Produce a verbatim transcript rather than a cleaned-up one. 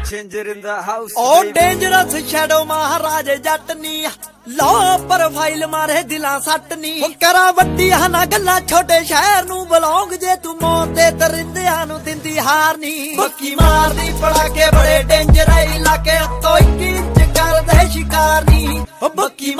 Ginger in the house. Oh, dangerous shadow महाराज जटनी low profile मारे दिला सटनी करा वड्डी हना गल्ला छोटे शहर नू बलौंग जे तू मौत दे दरिंदियां नू दिंदी हारनी बक्की मारदी पड़ाके बड़े डेंजर इलाके तो इक्की इंच कर दे शिकारनी बक्की